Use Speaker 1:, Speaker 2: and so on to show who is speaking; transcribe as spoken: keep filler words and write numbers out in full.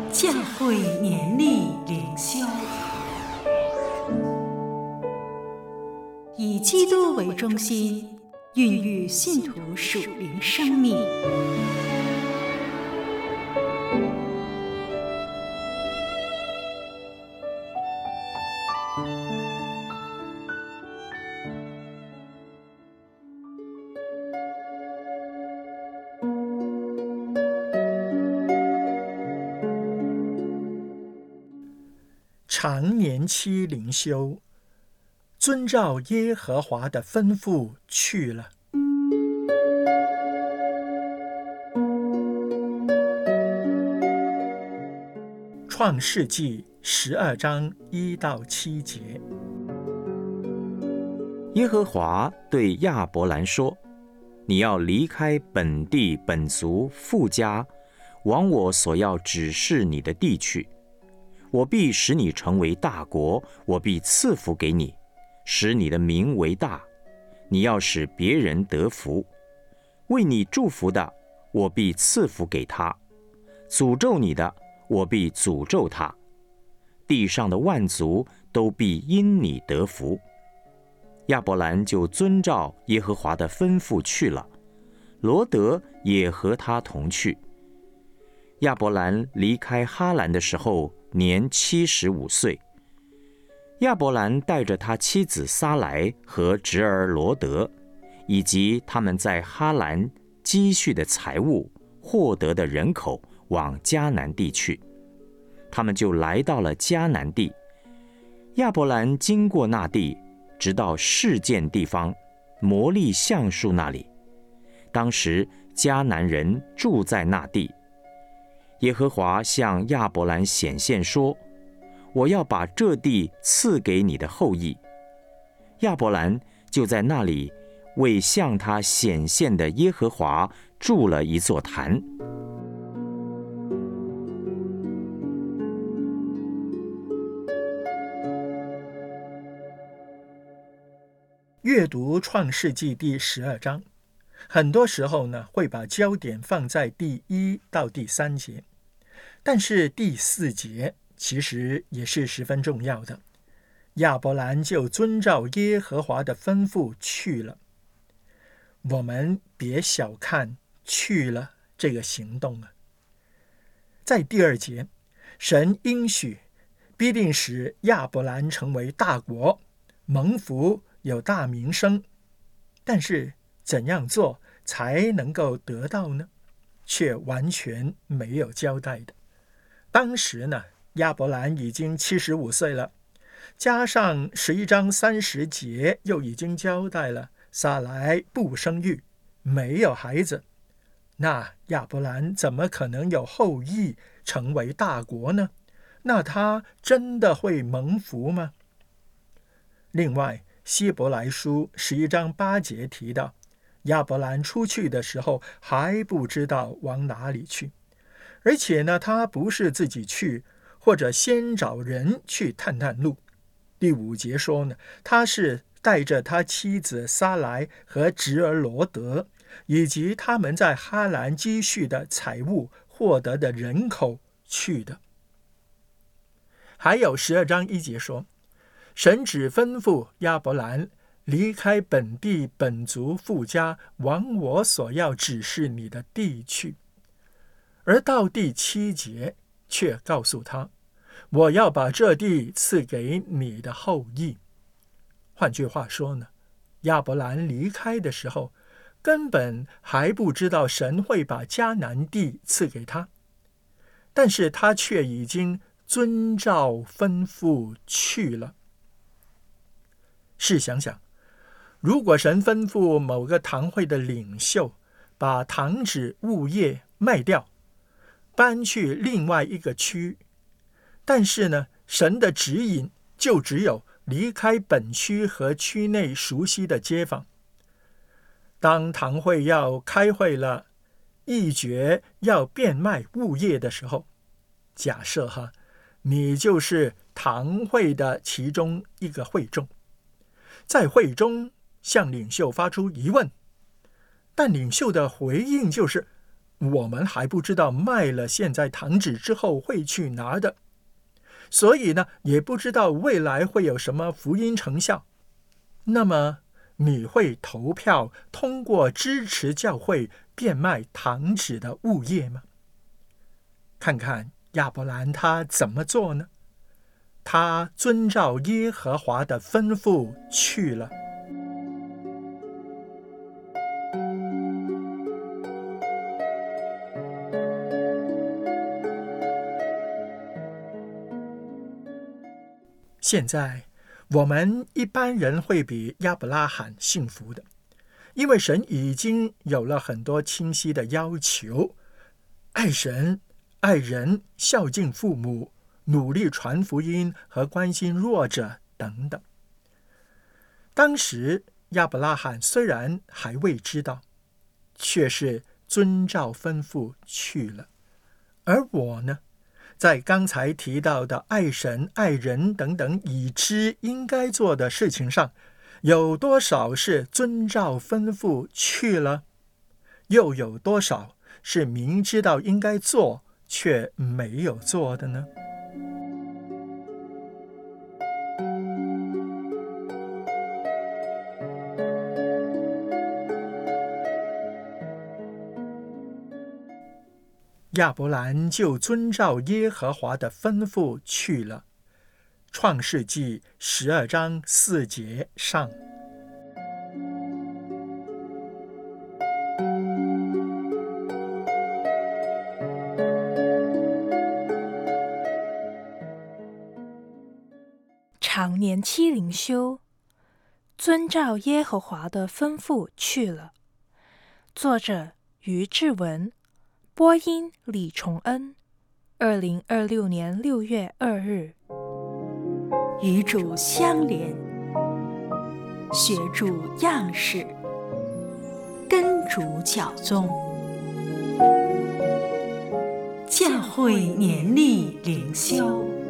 Speaker 1: 教会年历灵修，以基督为中心，孕育信徒属灵生命。
Speaker 2: 常年期灵修，遵照耶和华的吩咐去了。创世纪十二章一到七节。
Speaker 3: 耶和华对亚伯兰说：你要离开本地本族父家，往我所要指示你的地去。我必使你成为大国，我必赐福给你，使你的名为大。你要使别人得福。为你祝福的，我必赐福给他；诅咒你的，我必诅咒他。地上的万族都必因你得福。亚伯兰就遵照耶和华的吩咐去了，罗得也和他同去。亚伯兰离开哈兰的时候，年七十五岁。亚伯兰带着他妻子撒来和侄儿罗得，以及他们在哈兰积蓄的财物、获得的人口，往迦南地去。他们就来到了迦南地。亚伯兰经过那地，直到示剑地方，摩利橡树那里。当时迦南人住在那地。耶和华向亚伯兰显现说：我要把这地赐给你的后裔。亚伯兰就在那里为向他显现的耶和华筑了一座坛。
Speaker 2: 阅读创世纪第十二章，很多时候呢，会把焦点放在第一到第三节，但是第四节其实也是十分重要的。亚伯兰就遵照耶和华的吩咐去了。我们别小看去了这个行动啊。在第二节，神应许必定使亚伯兰成为大国，蒙福，有大名声。但是怎样做才能够得到呢？却完全没有交代的。当时呢，亚伯兰已经七十五岁了，加上十一章三十节又已经交代了撒来不生育，没有孩子。那亚伯兰怎么可能有后裔成为大国呢？那他真的会蒙福吗？另外，希伯来书十一章八节提到，亚伯兰出去的时候还不知道往哪里去，而且呢，他不是自己去，或者先找人去探探路。第五节说呢，他是带着他妻子撒来和侄儿罗得，以及他们在哈兰积蓄的财物、获得的人口去的。还有十二章一节说，神只吩咐亚伯兰离开本地本族父家，往我所要指示你的地去。而到第七节却告诉他，我要把这地赐给你的后裔。换句话说呢，亚伯兰离开的时候，根本还不知道神会把迦南地赐给他，但是他却已经遵照吩咐去了。试想想，如果神吩咐某个堂会的领袖把堂址物业卖掉，搬去另外一个区，但是呢，神的指引就只有离开本区和区内熟悉的街坊。当堂会要开会了，议决要变卖物业的时候，假设哈，你就是堂会的其中一个会众，在会中向领袖发出疑问，但领袖的回应就是我们还不知道卖了现在堂址之后会去哪儿的，所以呢，也不知道未来会有什么福音成效。那么你会投票通过支持教会变卖堂址的物业吗？看看亚伯兰他怎么做呢？他遵照耶和华的吩咐去了。现在我们一般人会比亚伯拉罕幸福的，因为神已经有了很多清晰的要求，爱神、爱人、孝敬父母、努力传福音和关心弱者等等。当时亚伯拉罕虽然还未知道，却是遵照吩咐去了。而我呢，在刚才提到的爱神、爱人等等已知应该做的事情上，有多少是遵照吩咐去了？又有多少是明知道应该做却没有做的呢？亚伯兰就遵照耶和华的吩咐去了。创世纪十二章四节上。
Speaker 4: 常年期灵修，遵照耶和华的吩咐去了。作者于志文，播音李崇恩，二零二六年六月二日。
Speaker 1: 与主相连，学主样式，跟主脚踪，教会年历灵修。